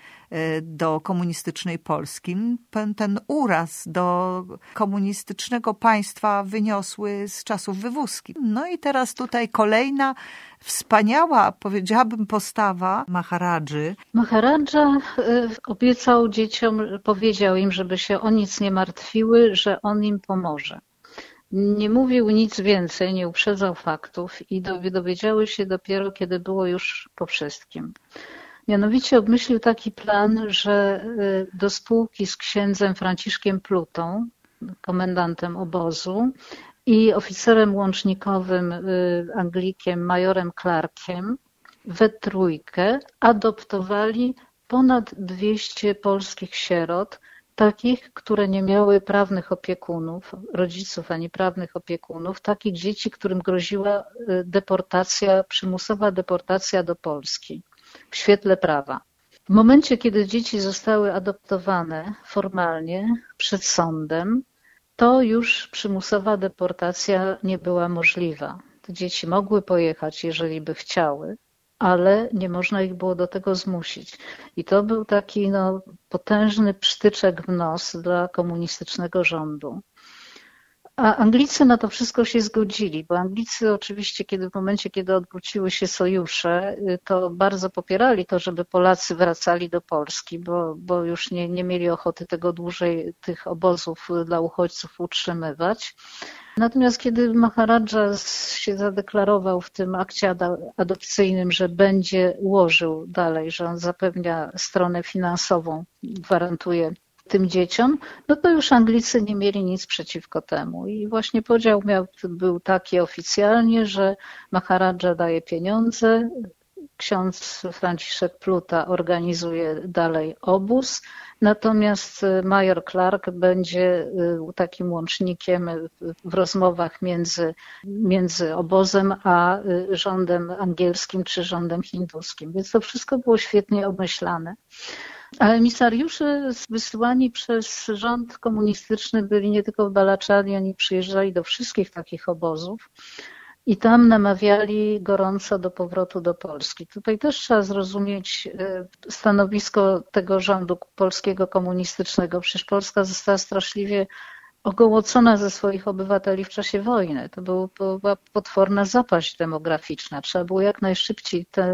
do komunistycznej Polski. Ten uraz do komunistycznego państwa wyniosły z czasów wywózki. No i teraz tutaj kolejna wspaniała, powiedziałabym, postawa Maharadży. Maharadża obiecał dzieciom, powiedział im, żeby się o nic nie martwiły, że on im pomoże. Nie mówił nic więcej, nie uprzedzał faktów i dowiedziały się dopiero, kiedy było już po wszystkim. Mianowicie obmyślił taki plan, że do spółki z księdzem Franciszkiem Plutą, komendantem obozu, i oficerem łącznikowym Anglikiem, majorem Clarkiem, we trójkę adoptowali ponad 200 polskich sierot, takich, które nie miały prawnych opiekunów, rodziców ani prawnych opiekunów, takich dzieci, którym groziła deportacja, przymusowa deportacja do Polski w świetle prawa. W momencie, kiedy dzieci zostały adoptowane formalnie przed sądem, to już przymusowa deportacja nie była możliwa. Te dzieci mogły pojechać, jeżeli by chciały, ale nie można ich było do tego zmusić. I to był taki potężny psztyczek w nos dla komunistycznego rządu. A Anglicy na to wszystko się zgodzili, bo Anglicy oczywiście w momencie, kiedy odwróciły się sojusze, to bardzo popierali to, żeby Polacy wracali do Polski, bo już nie mieli ochoty tego dłużej, tych obozów dla uchodźców utrzymywać. Natomiast kiedy Maharadża się zadeklarował w tym akcie adopcyjnym, że będzie ułożył dalej, że on zapewnia stronę finansową, gwarantuje tym dzieciom, no to już Anglicy nie mieli nic przeciwko temu. I właśnie podział był taki oficjalnie, że Maharadża daje pieniądze, ksiądz Franciszek Pluta organizuje dalej obóz, natomiast major Clark będzie takim łącznikiem w rozmowach między obozem a rządem angielskim czy rządem hinduskim. Więc to wszystko było świetnie obmyślane. A emisariusze wysyłani przez rząd komunistyczny byli nie tylko w Balaczadi, oni przyjeżdżali do wszystkich takich obozów i tam namawiali gorąco do powrotu do Polski. Tutaj też trzeba zrozumieć stanowisko tego rządu polskiego komunistycznego. Przecież Polska została straszliwie ogołocona ze swoich obywateli w czasie wojny. To była potworna zapaść demograficzna. Trzeba było jak najszybciej tę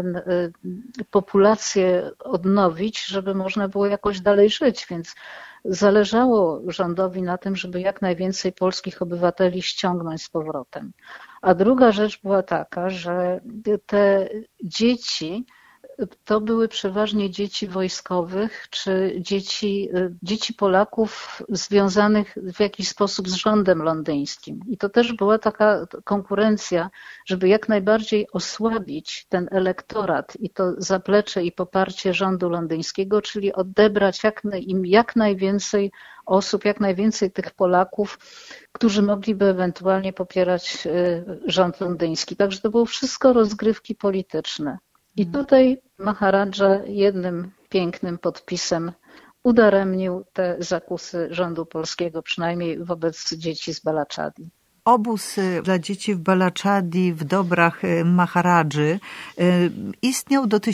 populację odnowić, żeby można było jakoś dalej żyć, więc zależało rządowi na tym, żeby jak najwięcej polskich obywateli ściągnąć z powrotem. A druga rzecz była taka, że te dzieci to były przeważnie dzieci wojskowych czy dzieci Polaków związanych w jakiś sposób z rządem londyńskim. I to też była taka konkurencja, żeby jak najbardziej osłabić ten elektorat i to zaplecze i poparcie rządu londyńskiego, czyli odebrać im jak najwięcej osób, jak najwięcej tych Polaków, którzy mogliby ewentualnie popierać rząd londyński. Także to było wszystko rozgrywki polityczne. I tutaj Maharadża jednym pięknym podpisem udaremnił te zakusy rządu polskiego, przynajmniej wobec dzieci z Balaczadi. Obóz dla dzieci w Balaczadi w dobrach Maharadży istniał do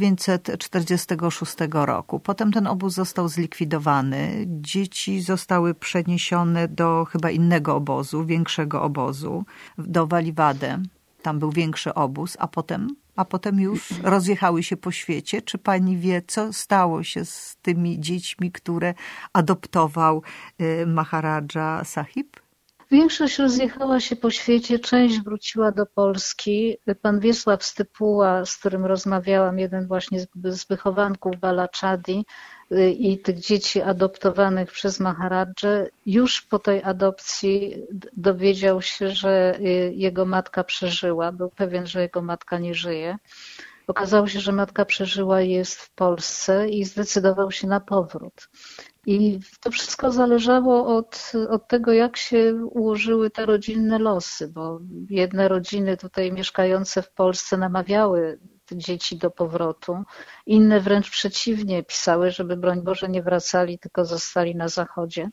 1946 roku. Potem ten obóz został zlikwidowany. Dzieci zostały przeniesione do chyba innego obozu, większego obozu, do Waliwadę. Tam był większy obóz, a potem już rozjechały się po świecie. Czy pani wie, co stało się z tymi dziećmi, które adoptował Maharadża Sahib? Większość rozjechała się po świecie, część wróciła do Polski. Pan Wiesław Stypuła, z którym rozmawiałam, jeden właśnie z wychowanków Balaczadi i tych dzieci adoptowanych przez Maharadżę, już po tej adopcji dowiedział się, że jego matka przeżyła. Był pewien, że jego matka nie żyje. Okazało się, że matka przeżyła i jest w Polsce i zdecydował się na powrót. I to wszystko zależało od tego, jak się ułożyły te rodzinne losy, bo jedne rodziny tutaj mieszkające w Polsce namawiały te dzieci do powrotu, inne wręcz przeciwnie, pisały, żeby broń Boże nie wracali, tylko zostali na zachodzie.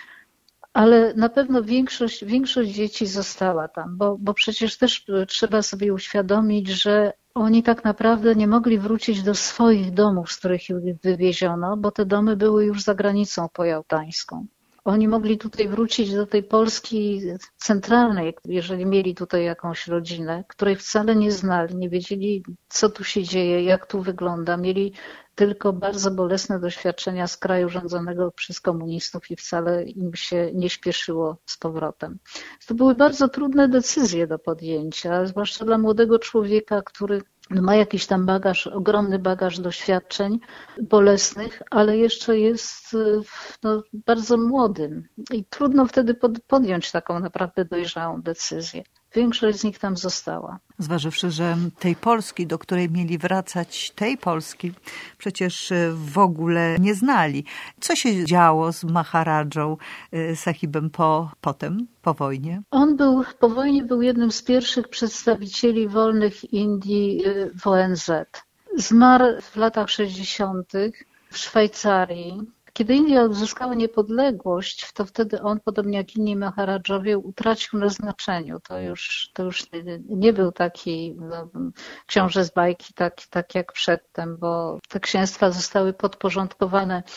Ale na pewno większość dzieci została tam, bo przecież też trzeba sobie uświadomić, że oni tak naprawdę nie mogli wrócić do swoich domów, z których ich wywieziono, bo te domy były już za granicą pojałtańską. Oni mogli tutaj wrócić do tej Polski centralnej, jeżeli mieli tutaj jakąś rodzinę, której wcale nie znali, nie wiedzieli, co tu się dzieje, jak tu wygląda. Mieli tylko bardzo bolesne doświadczenia z kraju rządzonego przez komunistów i wcale im się nie śpieszyło z powrotem. To były bardzo trudne decyzje do podjęcia, zwłaszcza dla młodego człowieka, który ma jakiś tam ogromny bagaż doświadczeń bolesnych, ale jeszcze jest bardzo młodym i trudno wtedy podjąć taką naprawdę dojrzałą decyzję. Większość z nich tam została. Zważywszy, że tej Polski, do której mieli wracać, tej Polski przecież w ogóle nie znali. Co się działo z Maharadżą Sahibem potem, po wojnie? On po wojnie był jednym z pierwszych przedstawicieli wolnych Indii w ONZ. Zmarł w latach 60. w Szwajcarii. Kiedy Indie odzyskała niepodległość, to wtedy on, podobnie jak inni Maharadżowie, utracił na znaczeniu. To już nie był taki książę z bajki, tak jak przedtem, bo te księstwa zostały podporządkowane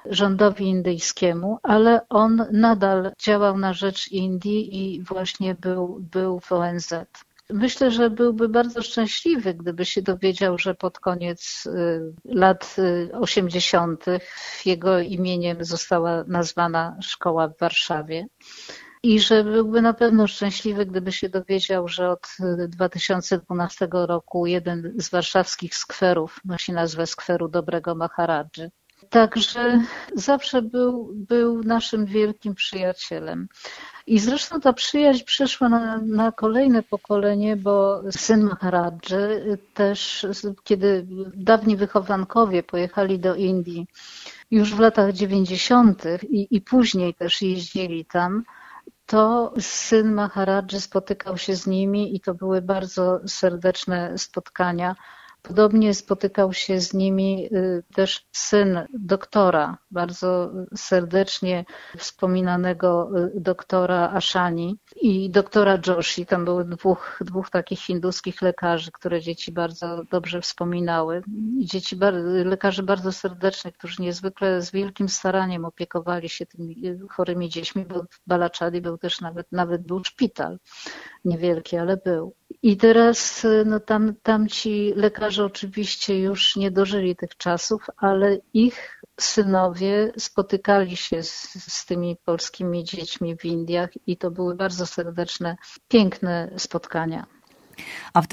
rządowi indyjskiemu, ale on nadal działał na rzecz Indii i właśnie był w ONZ. Myślę, że byłby bardzo szczęśliwy, gdyby się dowiedział, że pod koniec lat 80. jego imieniem została nazwana szkoła w Warszawie. I że byłby na pewno szczęśliwy, gdyby się dowiedział, że od 2012 roku jeden z warszawskich skwerów nosi nazwę skweru Dobrego Maharadży. Także zawsze był naszym wielkim przyjacielem. I zresztą ta przyjaźń przeszła na kolejne pokolenie, bo syn Maharadży też, kiedy dawni wychowankowie pojechali do Indii już w latach 90. i później też jeździli tam, to syn Maharadży spotykał się z nimi i to były bardzo serdeczne spotkania. Podobnie spotykał się z nimi też syn doktora, bardzo serdecznie wspominanego doktora Ashani i doktora Joshi. Tam było dwóch takich hinduskich lekarzy, które dzieci bardzo dobrze wspominały. Lekarze bardzo serdeczni, którzy niezwykle z wielkim staraniem opiekowali się tymi chorymi dziećmi, bo w Balachadi był też nawet był szpital. Niewielki, ale był. I teraz tamci lekarze oczywiście już nie dożyli tych czasów, ale ich synowie spotykali się z tymi polskimi dziećmi w Indiach i to były bardzo serdeczne, piękne spotkania. A w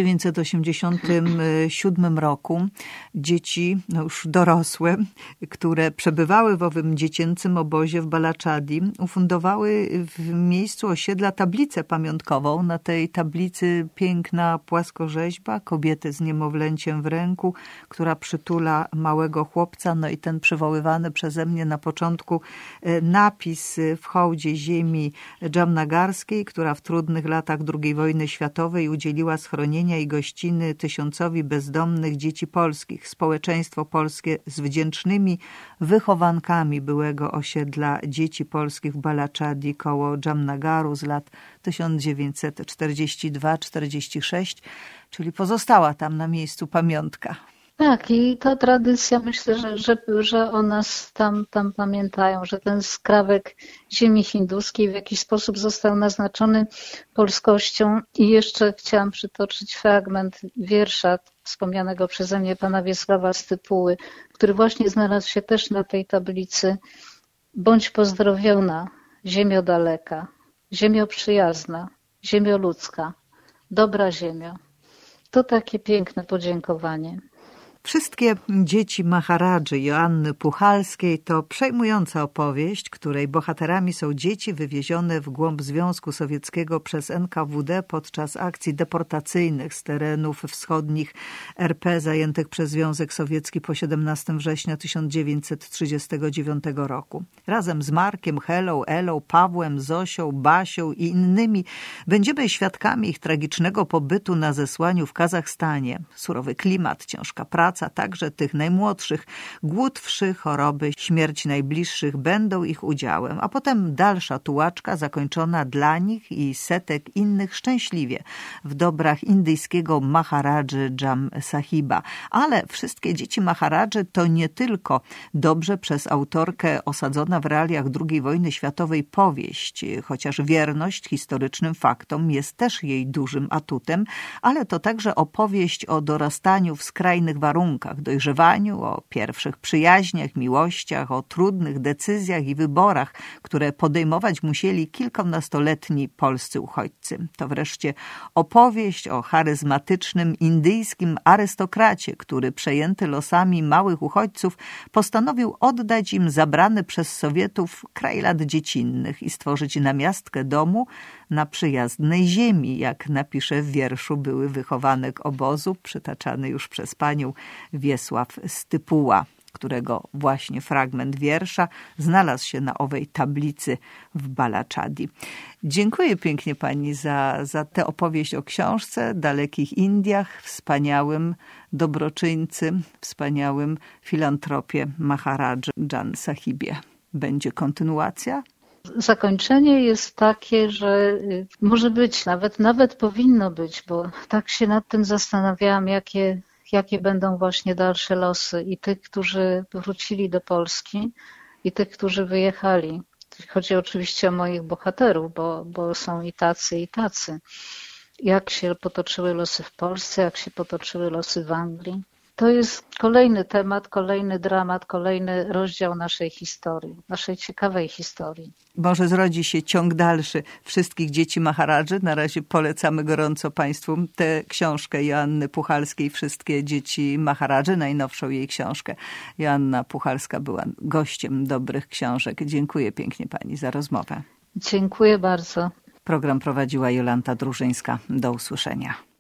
1987 roku dzieci, już dorosłe, które przebywały w owym dziecięcym obozie w Balachadi, ufundowały w miejscu osiedla tablicę pamiątkową. Na tej tablicy piękna płaskorzeźba kobiety z niemowlęciem w ręku, która przytula małego chłopca. No i ten przywoływany przeze mnie na początku napis w hołdzie ziemi dżamnagarskiej, która w trudnych latach II wojny światowej udzieliła schronienia i gościny tysiącowi bezdomnych dzieci polskich. Społeczeństwo polskie z wdzięcznymi wychowankami byłego osiedla dzieci polskich w Balachadi koło Dżamnagaru z lat 1942-46, czyli pozostała tam na miejscu pamiątka. Tak, i ta tradycja, myślę, że o nas tam pamiętają, że ten skrawek ziemi hinduskiej w jakiś sposób został naznaczony polskością. I jeszcze chciałam przytoczyć fragment wiersza wspomnianego przeze mnie pana Wiesława Stypuły, który właśnie znalazł się też na tej tablicy. Bądź pozdrowiona, ziemio daleka, ziemio przyjazna, ziemio ludzka, dobra ziemio. To takie piękne podziękowanie. Wszystkie dzieci Maharadży Joanny Puchalskiej to przejmująca opowieść, której bohaterami są dzieci wywiezione w głąb Związku Sowieckiego przez NKWD podczas akcji deportacyjnych z terenów wschodnich RP zajętych przez Związek Sowiecki po 17 września 1939 roku. Razem z Markiem, Helą, Elą, Pawłem, Zosią, Basią i innymi będziemy świadkami ich tragicznego pobytu na zesłaniu w Kazachstanie. Surowy klimat, ciężka praca, a także tych najmłodszych, głód, wszy, choroby, śmierć najbliższych będą ich udziałem, a potem dalsza tułaczka zakończona dla nich i setek innych szczęśliwie w dobrach indyjskiego Maharadży Jam Sahiba. Ale wszystkie dzieci Maharadży to nie tylko dobrze przez autorkę osadzona w realiach II wojny światowej powieść, chociaż wierność historycznym faktom jest też jej dużym atutem, ale to także opowieść o dorastaniu w skrajnych warunkach, dojrzewaniu, o pierwszych przyjaźniach, miłościach, o trudnych decyzjach i wyborach, które podejmować musieli kilkunastoletni polscy uchodźcy. To wreszcie opowieść o charyzmatycznym indyjskim arystokracie, który przejęty losami małych uchodźców postanowił oddać im zabrany przez Sowietów kraj lat dziecinnych i stworzyć namiastkę domu na przyjaznej ziemi, jak napisze w wierszu były wychowanek obozu, przytaczany już przez panią Wiesław Stypuła, którego właśnie fragment wiersza znalazł się na owej tablicy w Balachadi. Dziękuję pięknie pani za tę opowieść o książce, dalekich Indiach, wspaniałym dobroczyńcy, wspaniałym filantropie Maharadży Jan Sahibie. Będzie kontynuacja? Zakończenie jest takie, że może być, nawet powinno być, bo tak się nad tym zastanawiałam, jakie jakie będą właśnie dalsze losy i tych, którzy wrócili do Polski i tych, którzy wyjechali. Chodzi oczywiście o moich bohaterów, bo są i tacy, i tacy. Jak się potoczyły losy w Polsce, jak się potoczyły losy w Anglii. To jest kolejny temat, kolejny dramat, kolejny rozdział naszej historii, naszej ciekawej historii. Może zrodzi się ciąg dalszy wszystkich dzieci Maharadży. Na razie polecamy gorąco Państwu tę książkę Joanny Puchalskiej, Wszystkie dzieci Maharadży, najnowszą jej książkę. Joanna Puchalska była gościem dobrych książek. Dziękuję pięknie Pani za rozmowę. Dziękuję bardzo. Program prowadziła Jolanta Drużyńska. Do usłyszenia.